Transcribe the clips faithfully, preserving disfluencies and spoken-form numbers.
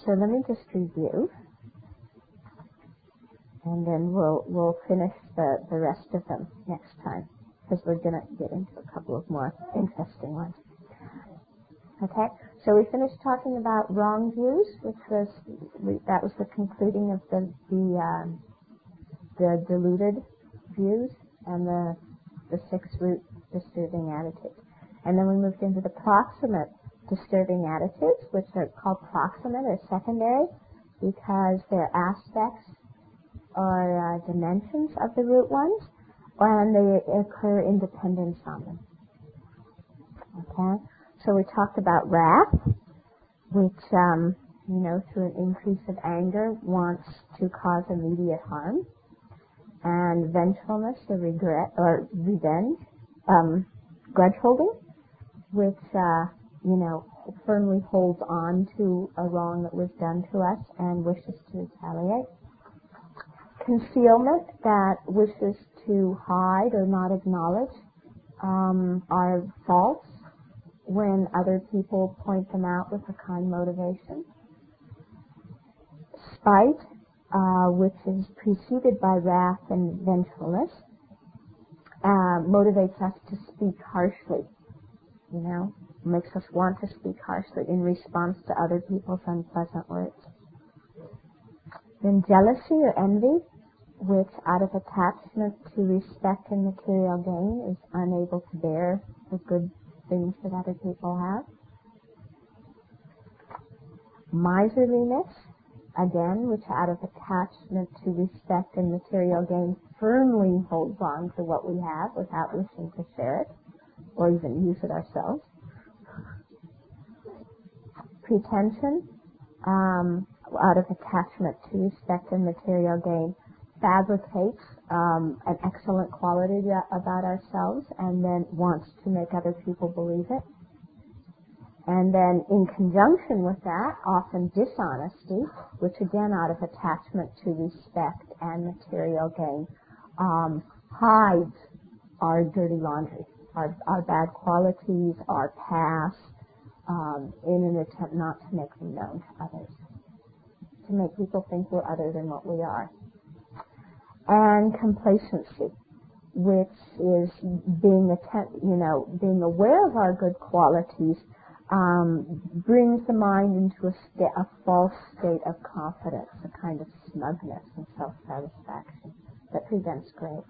so let me just review, and then we'll we'll finish the, the rest of them next time, because we're going to get into a couple of more interesting ones. Okay, so we finished talking about wrong views, which was we, that was the concluding of the the, um, the deluded views and the the six root disturbing attitudes, and then we moved into the proximate disturbing attitudes, which are called proximate or secondary because they're aspects or uh, dimensions of the root ones, and they occur in dependence on them. Okay, so we talked about wrath, which, um, you know, through an increase of anger wants to cause immediate harm, and vengefulness or regret or revenge, um, grudge holding, which, uh, you know, firmly holds on to a wrong that was done to us and wishes to retaliate. Concealment, that wishes to hide or not acknowledge um, our faults when other people point them out with a kind motivation. Spite, uh, which is preceded by wrath and vengefulness, uh, motivates us to speak harshly, you know, makes us want to speak harshly in response to other people's unpleasant words. Then jealousy or envy, which out of attachment to respect and material gain is unable to bear the good things that other people have. Miserliness, again, which out of attachment to respect and material gain firmly holds on to what we have without wishing to share it or even use it ourselves. Pretension, um, out of attachment to respect and material gain, fabricates um, an excellent quality about ourselves and then wants to make other people believe it. And then in conjunction with that, often dishonesty, which again out of attachment to respect and material gain, um, hides our dirty laundry, our, our bad qualities, our past, um, in an attempt not to make them known to others, to make people think we're other than what we are. And complacency, which is being attempt, you know, being aware of our good qualities, um, brings the mind into a, sta- a false state of confidence, a kind of smugness and self-satisfaction that prevents growth.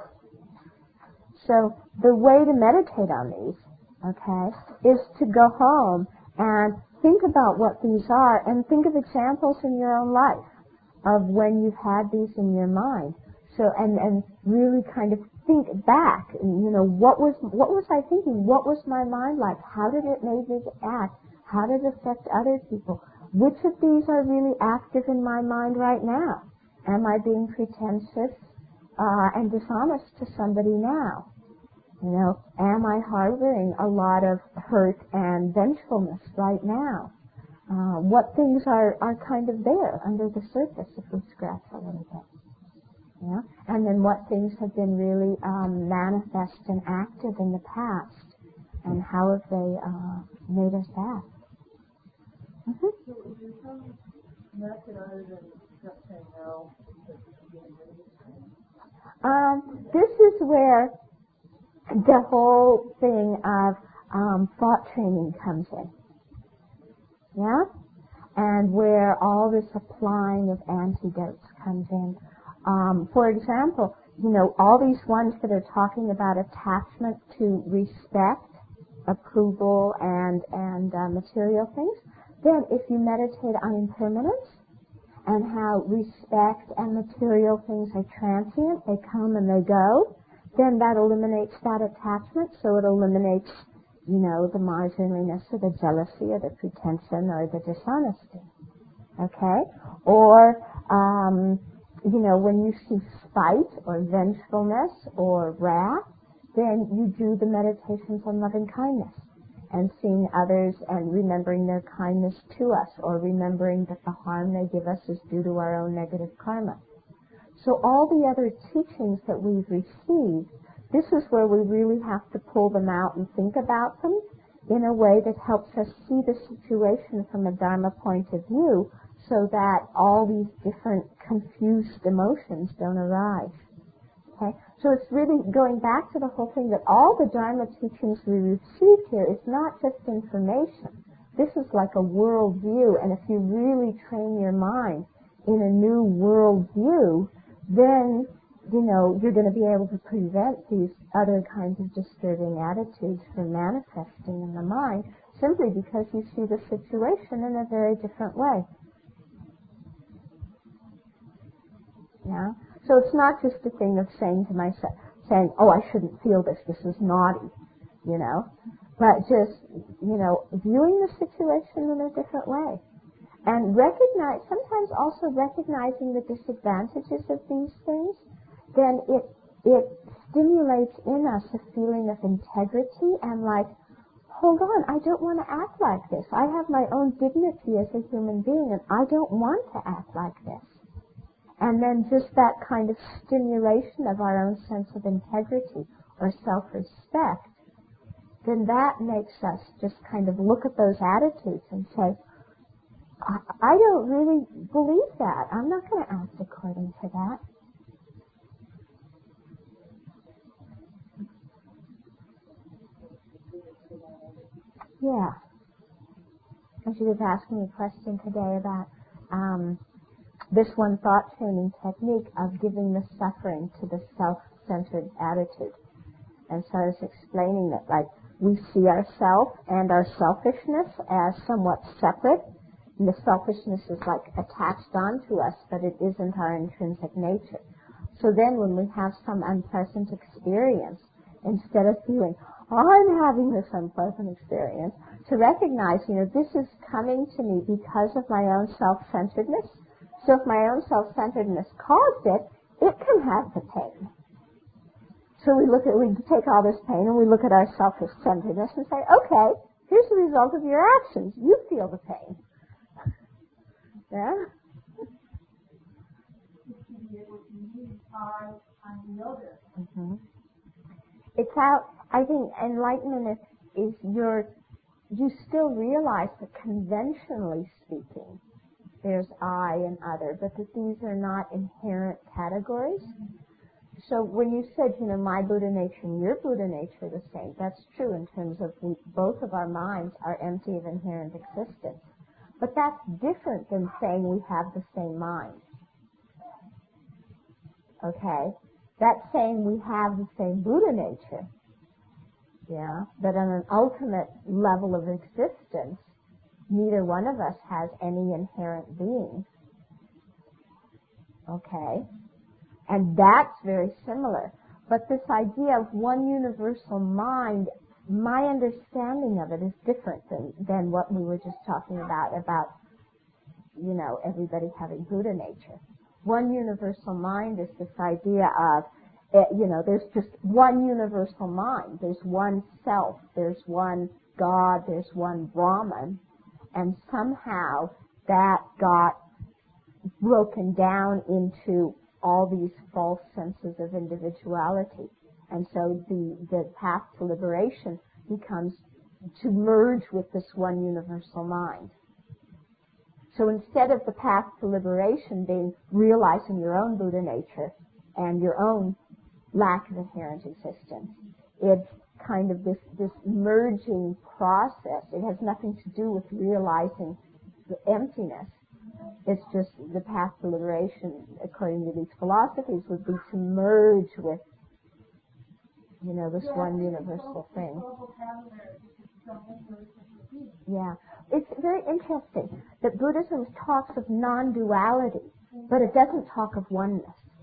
So the way to meditate on these, okay, is to go home and think about what these are and think of examples in your own life of when you've had these in your mind. So, and, and really kind of think back, and, you know, what was, what was I thinking? What was my mind like? How did it make me act? How did it affect other people? Which of these are really active in my mind right now? Am I being pretentious, uh, and dishonest to somebody now? You know, am I harboring a lot of hurt and vengefulness right now? Uh, what things are, are kind of there under the surface if we scratch a little bit? Yeah? And then what things have been really um, manifest and active in the past, and how have they uh, made us act? Mm-hmm. So is there some method other than just saying no? Um, this is where the whole thing of um, thought training comes in. Yeah? And where all this applying of antidotes comes in. Um, for example, you know, all these ones that are talking about attachment to respect, approval, and, and uh, material things, then if you meditate on impermanence and how respect and material things are transient, they come and they go, then that eliminates that attachment, so it eliminates, you know, the miserliness or the jealousy or the pretension or the dishonesty. Okay? Or, um, you know, when you see spite or vengefulness or wrath, then you do the meditations on loving kindness and seeing others and remembering their kindness to us, or remembering that the harm they give us is due to our own negative karma. So all the other teachings that we've received, this is where we really have to pull them out and think about them in a way that helps us see the situation from a Dharma point of view so that all these different confused emotions don't arise. Okay? So it's really going back to the whole thing that all the Dharma teachings we receive here is not just information. This is like a world view, and if you really train your mind in a new world view, then, you know, you're going to be able to prevent these other kinds of disturbing attitudes from manifesting in the mind simply because you see the situation in a very different way. Yeah? So it's not just a thing of saying to myself, saying, oh, I shouldn't feel this, this is naughty, you know, but just, you know, viewing the situation in a different way. And recognize, sometimes also recognizing the disadvantages of these things, then it, it stimulates in us a feeling of integrity and like, hold on, I don't want to act like this. I have my own dignity as a human being and I don't want to act like this. And then just that kind of stimulation of our own sense of integrity or self-respect, then that makes us just kind of look at those attitudes and say, I, I don't really believe that. I'm not going to act according to that. Yeah. And she was asking me a question today about um, this one thought training technique of giving the suffering to the self-centered attitude. And so I was explaining that, like, we see ourself and our selfishness as somewhat separate. And the selfishness is like attached onto us, but it isn't our intrinsic nature. So then when we have some unpleasant experience, instead of feeling, I'm having this unpleasant experience, to recognize, you know, this is coming to me because of my own self-centeredness. So if my own self-centeredness caused it, it can have the pain. So we look at, we take all this pain and we look at our self-centeredness and say, okay, here's the result of your actions. You feel the pain. Yeah? Mm-hmm. It's how, I think enlightenment is, is your, you still realize that conventionally speaking, there's I and other, but that these are not inherent categories. So when you said, you know, my Buddha nature and your Buddha nature are the same, that's true in terms of we, both of our minds are empty of inherent existence. But that's different than saying we have the same mind. Okay? That's saying we have the same Buddha nature. Yeah? But on an ultimate level of existence, neither one of us has any inherent being. Okay? And that's very similar. But this idea of one universal mind, my understanding of it is different than, than what we were just talking about, about, you know, everybody having Buddha nature. One universal mind is this idea of, you know, there's just one universal mind. There's one self. There's one God. There's one Brahman. And somehow that got broken down into all these false senses of individuality. And so the, the path to liberation becomes to merge with this one universal mind. So instead of the path to liberation being realizing your own Buddha nature and your own lack of inherent existence, it's kind of this, this merging process. It has nothing to do with realizing the emptiness. It's just the path to liberation, according to these philosophies, would be to merge with, you know, this one universal thing. Yeah. It's very interesting that Buddhism talks of non-duality, but it doesn't talk of oneness.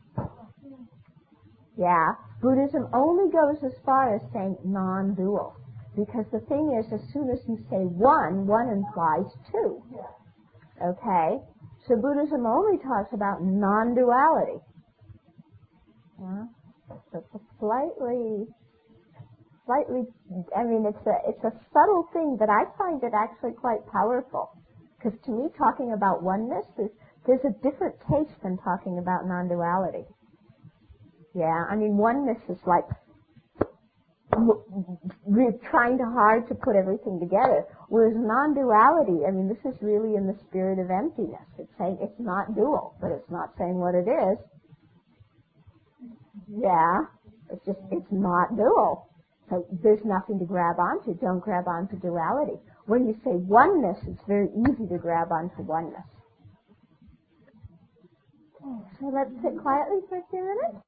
Yeah. Buddhism only goes as far as saying non-dual, because the thing is, as soon as you say one, one implies two. Okay? So Buddhism only talks about non-duality. Yeah? So it's a slightly, slightly, I mean, it's a, it's a subtle thing, but I find it actually quite powerful. Because to me, talking about oneness, is, there's a different taste than talking about non-duality. Yeah, I mean, oneness is like, we're trying to hard to put everything together. Whereas non-duality, I mean, this is really in the spirit of emptiness. It's saying it's not dual, but it's not saying what it is. Yeah, it's just, it's not dual. So there's nothing to grab onto. Don't grab onto duality. When you say oneness, it's very easy to grab onto oneness. Okay, so let's sit quietly for a few minutes.